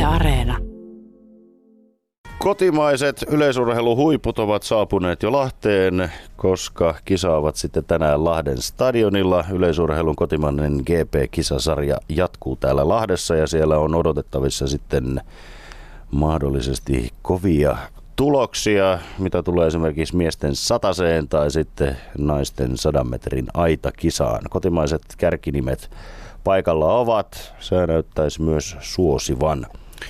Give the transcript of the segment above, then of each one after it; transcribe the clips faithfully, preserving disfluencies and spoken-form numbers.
Yle Areena. Kotimaiset yleisurheiluhuiput ovat saapuneet jo Lahteen, koska kisaavat sitten tänään Lahden stadionilla. Yleisurheilun kotimainen G P-kisasarja jatkuu täällä Lahdessa ja siellä on odotettavissa sitten mahdollisesti kovia tuloksia, mitä tulee esimerkiksi miesten sataseen tai sitten naisten sadan metrin aitakisaan. Kotimaiset kärkinimet paikalla ovat, se näyttäisi myös suosivan.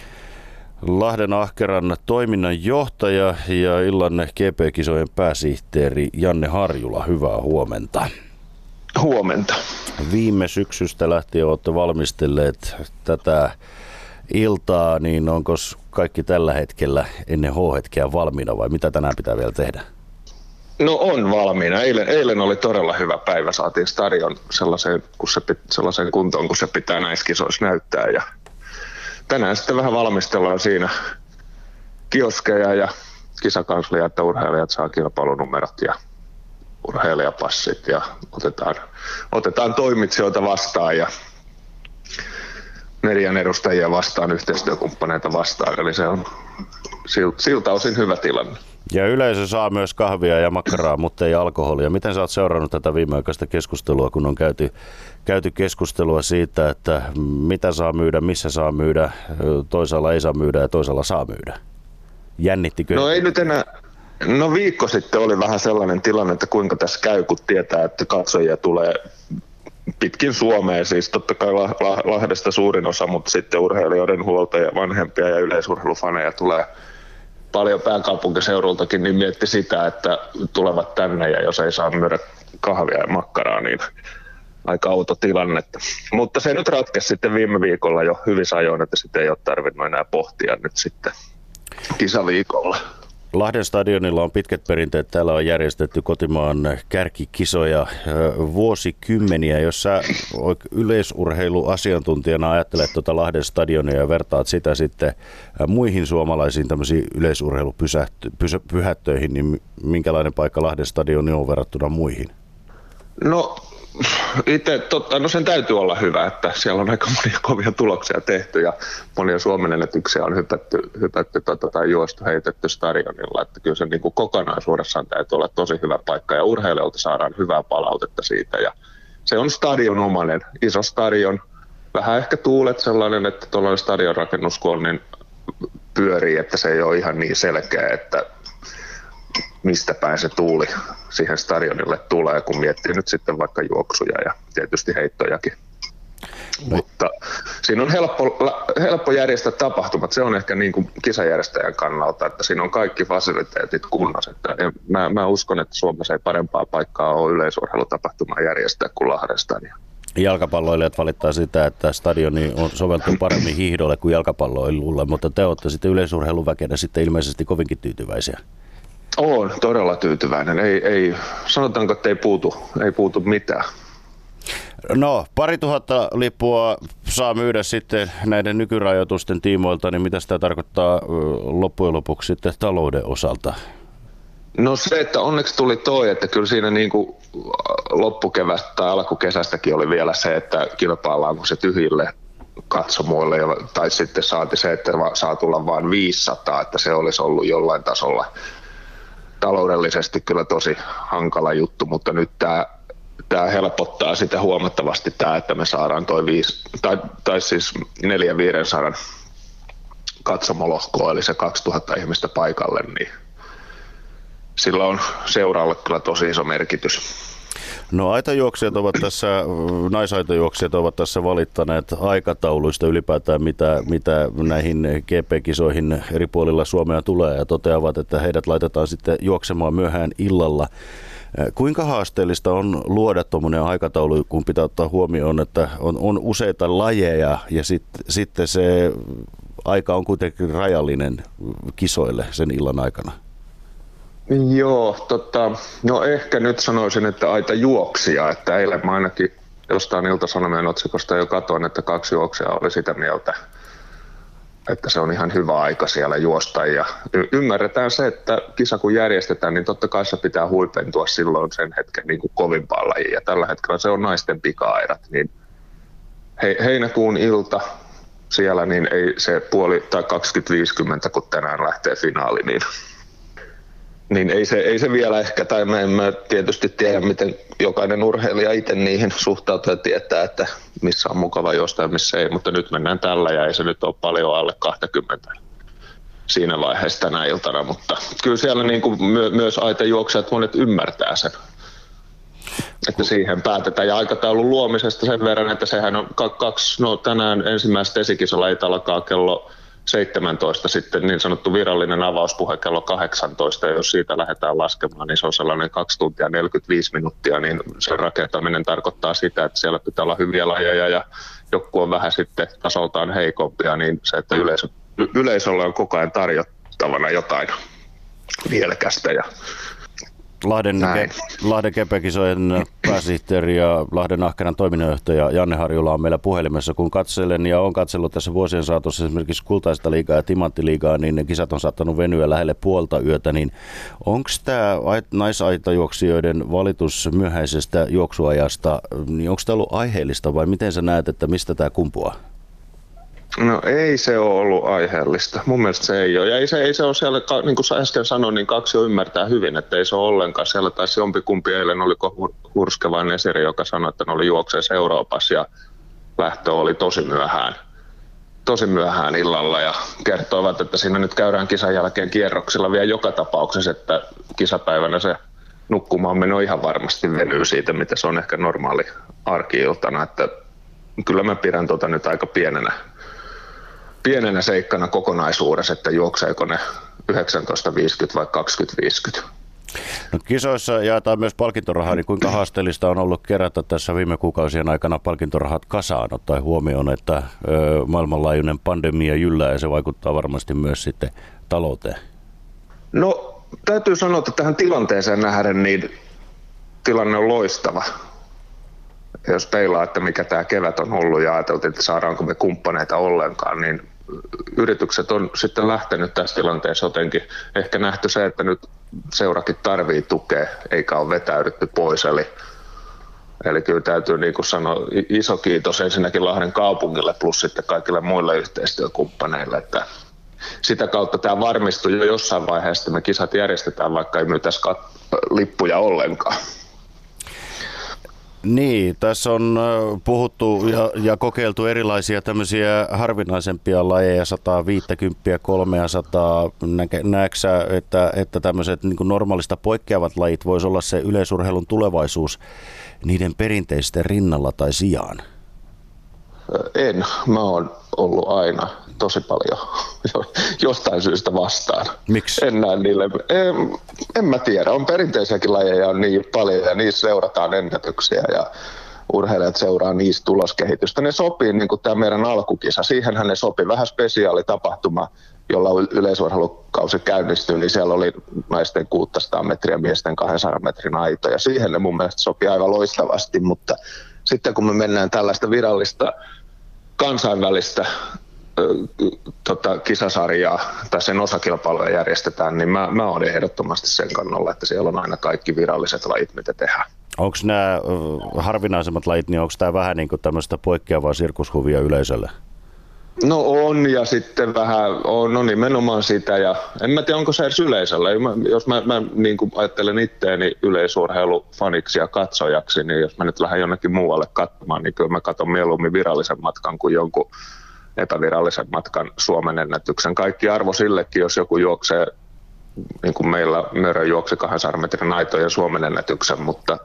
Lahden Ahkeran toiminnanjohtaja ja illan G P-kisojen pääsihteeri Janne Harjula, hyvää huomenta. Huomenta. Viime syksystä lähtien olette valmistelleet tätä iltaa, niin onko kaikki tällä hetkellä ennen H-hetkeä valmiina vai mitä tänään pitää vielä tehdä? No on valmiina. Eilen, eilen oli todella hyvä päivä. Saatiin stadion sellaiseen, kun se, sellaiseen kuntoon, kun se pitää näissä kisoissa näyttää. Ja tänään sitten vähän valmistellaan siinä kioskeja ja kisakanslia, että urheilijat saa kilpailunumerot ja urheilijapassit ja otetaan, otetaan toimitsijoita vastaan ja median edustajia vastaan, yhteistyökumppaneita vastaan. Eli se on siltä osin hyvä tilanne. Ja yleisö saa myös kahvia ja makkaraa, mutta ei alkoholia. Miten sä oot seurannut tätä viimeaikaista keskustelua, kun on käyty, käyty keskustelua siitä, että mitä saa myydä, missä saa myydä, toisaalla ei saa myydä ja toisaalla saa myydä? Jännittikö? No ei nyt enää. No viikko sitten oli vähän sellainen tilanne, että kuinka tässä käy, kun tietää, että katsojia tulee pitkin Suomea, siis totta kai Lahdesta suurin osa, mutta sitten urheilijoiden huoltajia, vanhempia ja yleisurheilufaneja tulee paljon pääkaupunkiseudultakin, niin mietti sitä, että tulevat tänne ja jos ei saa myydä kahvia ja makkaraa, niin aika outo tilannetta. Mutta se nyt ratkesi sitten viime viikolla jo hyvissä ajoin, että sitä ei ole tarvinnut enää pohtia nyt sitten kisaviikolla. Lahden stadionilla on pitkät perinteet. Täällä on järjestetty kotimaan kärkikisoja vuosikymmeniä. Jos sä yleisurheiluasiantuntijana ajattelet tuota Lahden stadionia ja vertaat sitä sitten muihin suomalaisiin tämmöisiin yleisurheilupyhättöihin, niin minkälainen paikka Lahden stadioni on verrattuna muihin? No itse totta, no sen täytyy olla hyvä, että siellä on aika monia kovia tuloksia tehty ja monia Suomen ennätyksiä on hypätty, hypätty tota, tai juostu, heitetty stadionilla, että kyllä se niin kuin kokonaisuudessaan täytyy olla tosi hyvä paikka ja urheilijoilta saadaan hyvää palautetta siitä ja se on stadionomainen, iso stadion, vähän ehkä tuulet sellainen, että tuollainen stadionrakennus kun on, niin pyörii, että se ei ole ihan niin selkeä, että mistä päin se tuuli siihen stadionille tulee, kun miettii nyt sitten vaikka juoksuja ja tietysti heittojakin. No. Mutta siinä on helppo, helppo järjestää tapahtumat. Se on ehkä niin kuin kisajärjestäjän kannalta, että siinä on kaikki fasiliteetit kunnossa. Että mä, mä uskon, että Suomessa ei parempaa paikkaa ole yleisurheilutapahtumaa järjestää kuin Lahden stadion. Jalkapalloilijat valittaa sitä, että stadioni on soveltuu paremmin hiihdolle kuin jalkapalloilulle, mutta te olette sitten yleisurheiluväkenä sitten ilmeisesti kovinkin tyytyväisiä. Olen todella tyytyväinen. Ei, ei, sanotaanko, että ei puutu, ei puutu mitään. No, pari tuhatta lippua saa myydä sitten näiden nykyrajoitusten tiimoilta, niin mitä sitä tarkoittaa loppujen lopuksi sitten talouden osalta? No se, että onneksi tuli toi, että kyllä siinä niin kuin loppukevästä tai alkukesästäkin oli vielä se, että kilpaillaanko se tyhjille katsomoille, tai sitten saati se, että saa tulla vain viisisataa, että se olisi ollut jollain tasolla taloudellisesti kyllä tosi hankala juttu, mutta nyt tämä, tämä helpottaa sitä huomattavasti tämä, että me saadaan toi viisi, tai, tai siis neljä viidensadan katsomolohkoa, eli se kaksituhatta ihmistä paikalle, niin sillä on seuraalle kyllä tosi iso merkitys. No aitajuoksijat ovat tässä, naisaitajuoksijat ovat tässä valittaneet aikatauluista ylipäätään, mitä, mitä näihin G P-kisoihin eri puolilla Suomea tulee ja toteavat, että heidät laitetaan sitten juoksemaan myöhään illalla. Kuinka haasteellista on luoda tuommoinen aikataulu, kun pitää ottaa huomioon, että on, on useita lajeja ja sit, sitten se aika on kuitenkin rajallinen kisoille sen illan aikana? Joo, tota, no ehkä nyt sanoisin, että aita juoksia, että eilen mä ainakin jostain Ilta-Sanomien otsikosta jo katoin, että kaksi juoksijaa oli sitä mieltä, että se on ihan hyvä aika siellä juosta ja y- ymmärretään se, että kisa kun järjestetään, niin totta kai se pitää huipentua silloin sen hetken niin kuin kovimpaan lajiin ja tällä hetkellä se on naisten pika-aidat, niin he- heinäkuun ilta siellä, niin ei se puoli tai kaksikymmentä viisikymmentä, kun tänään lähtee finaali, niin, niin ei, se, ei se vielä ehkä, tai mä en mä tietysti tiedä, miten jokainen urheilija itse niihin suhtautuu ja tietää, että missä on mukava jostain, missä ei, mutta nyt mennään tällä ja ei se nyt ole paljon alle kaksikymmentä siinä vaiheessa tänä iltana, mutta kyllä siellä niin kuin my, myös aitajuoksijat monet ymmärtää sen, että siihen päätetään. Ja aikataulun luomisesta sen verran, että sehän on kaksi, no tänään ensimmäiset esikisolajit alkaa kello seitsemäntoista, sitten niin sanottu virallinen avauspuhe kello kahdeksantoista, ja jos siitä lähdetään laskemaan, niin se on sellainen kaksi tuntia neljäkymmentäviisi minuuttia, niin sen rakentaminen tarkoittaa sitä, että siellä pitää olla hyviä lajeja, ja joku on vähän sitten tasoltaan heikompia, niin se, että yleisö, yleisöllä on koko ajan tarjottavana jotain mielekästä ja Lahden, ke, Lahden kepekisojen pääsihteeri ja Lahden Ahkeran toiminnanjohtaja Janne Harjula on meillä puhelimessa. Kun katselen ja olen katsellut tässä vuosien saatossa esimerkiksi Kultaista liigaa ja Timanttiliigaa, niin ne kisat on saattanut venyä lähelle puolta yötä. Niin onko tämä naisaitajuoksijoiden valitus myöhäisestä juoksuajasta, niin onko tämä ollut aiheellista vai miten sä näet, että mistä tämä kumpuaa? No ei se ole ollut aiheellista. Mun mielestä se ei ole. Ja ei se, ei se ole siellä, niin kuin sä äsken sanoin, niin kaksi jo ymmärtää hyvin, että ei se ole ollenkaan. Siellä taisi jompikumpi eilen, oliko Hurske Nesiri, joka sanoi, että ne oli juokseessa Euroopassa ja lähtö oli tosi myöhään. Tosi myöhään illalla ja kertoivat, että siinä nyt käydään kisan jälkeen kierroksilla vielä joka tapauksessa, että kisapäivänä se nukkumaan meno ihan varmasti venyy siitä, mitä se on ehkä normaali arki-iltana. Että kyllä mä pidän tuota nyt aika pienenä. pienenä seikkana kokonaisuudessa, että juokseeko ne yhdeksäntoista viisikymmentä vai kaksikymmentä viisikymmentä. No, kisoissa jaetaan myös palkintorahaa, niin kuinka haasteellista on ollut kerätä tässä viime kuukausien aikana palkintorahat kasaan, ottaen huomioon, että ö, maailmanlaajuinen pandemia jyllää ja se vaikuttaa varmasti myös sitten talouteen? No täytyy sanoa, että tähän tilanteeseen nähden niin tilanne on loistava. Jos peilaa, että mikä tämä kevät on ollut ja ajateltiin, että saadaanko me kumppaneita ollenkaan, niin yritykset on sitten lähtenyt tässä tilanteessa jotenkin. Ehkä nähty se, että nyt seurakin tarvii tukea, eikä ole vetäydytty pois. Eli, eli kyllä täytyy niin kuin sanoa iso kiitos ensinnäkin Lahden kaupungille plus sitten kaikille muille yhteistyökumppaneille, että sitä kautta tämä varmistui jo jossain vaiheessa, että me kisat järjestetään, vaikka ei myytäisi kat- lippuja ollenkaan. Niin, tässä on puhuttu ja, ja kokeiltu erilaisia tämmöisiä harvinaisempia lajeja, sata viisikymmentä, kolmesataa. Näetkö sä, että, että tämmöiset niin kuin normaalista poikkeavat lajit voisi olla se yleisurheilun tulevaisuus niiden perinteisten rinnalla tai sijaan? En. Mä oon ollut aina tosi paljon jostain syystä vastaan. Miksi? En näe niille. En, en mä tiedä. On perinteisiäkin lajeja on niin paljon ja niissä seurataan ennätyksiä ja urheilijat seuraa niistä tuloskehitystä. Ne sopii, niin kuin tämä meidän alkukisa. Siihenhän ne sopii. Vähän spesiaalitapahtuma, jolla yleisurheilukausi käynnistyi, niin siellä oli naisten kuusisataa metriä, miesten kahdensadan metrin aito. Ja siihen ne mun mielestä sopii aivan loistavasti, mutta sitten kun me mennään tällaista virallista kansainvälistä tota, kisasarjaa tai sen osakilpailuja järjestetään, niin mä, mä olen ehdottomasti sen kannalla, että siellä on aina kaikki viralliset lajit, mitä tehdään. Onko nämä harvinaisemmat lajit, niin onko tämä vähän niin kuin tämmöistä poikkeavaa sirkushuvia yleisölle? No on, ja sitten vähän on no nimenomaan sitä, ja en mä tiedä, onko se edes yleisöllä. Jos mä, mä niin kuin ajattelen itteeni yleisurheilufaniksi ja katsojaksi, niin jos mä nyt lähden jonnekin muualle katsomaan, niin kyllä mä katson mieluummin virallisen matkan kuin jonkun epävirallisen matkan Suomen ennätyksen. Kaikki arvo sillekin, jos joku juoksee, niin kuin meillä Mörö juoksi kahdensadan metrin aitojen Suomen ennätyksen, mutta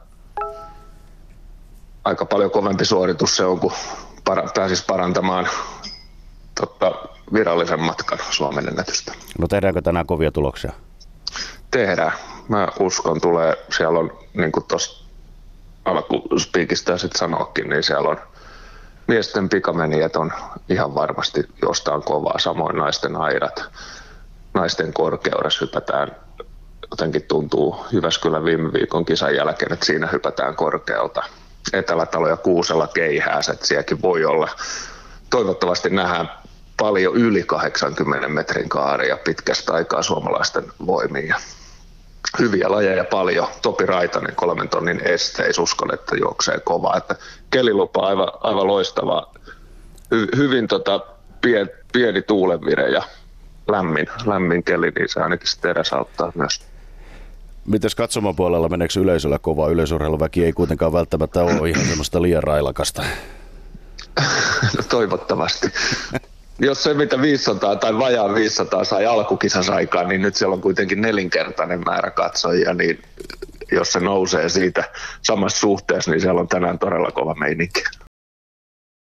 aika paljon kovempi suoritus se on, kun para, pääsisi parantamaan totta, virallisen matkan Suomen ennätystä. No tehdäänkö tänään kovia tuloksia? Tehdään. Mä uskon tulee, siellä on niin kuin tuossa alkuspiikistä sitten sanoakin, niin siellä on miesten pikamenijät on ihan varmasti jostain kovaa, samoin naisten aidat. Naisten korkeudessa hypätään, jotenkin tuntuu Jyväskylän viime viikon kisan jälkeen, että siinä hypätään korkealta. Etelätalo ja Kuusela keihääs, että sielläkin voi olla. Toivottavasti nähdään paljon yli kahdeksankymmenen metrin kaaria pitkästä aikaa suomalaisten voimiin. Hyviä lajeja paljon. Topi Raitanen kolmen tonnin esteis, uskon, että juoksee kovaa. Että kelilupa aivan, aivan loistava. Hy, hyvin tota, pien, pieni tuulenvire ja lämmin, lämmin keli, niin se ainakin sitten edesauttaa myös. Mites katsomapuolella, meneekö yleisöllä kova? Yleisurheiluväki ei kuitenkaan välttämättä ole ihan semmoista liian railakasta. No, toivottavasti. Jos se mitä viisisataa tai vajaa viisisataa sai alkukisas aikaan, niin nyt siellä on kuitenkin nelinkertainen määrä katsojia, niin jos se nousee siitä samassa suhteessa, niin siellä on tänään todella kova meininki.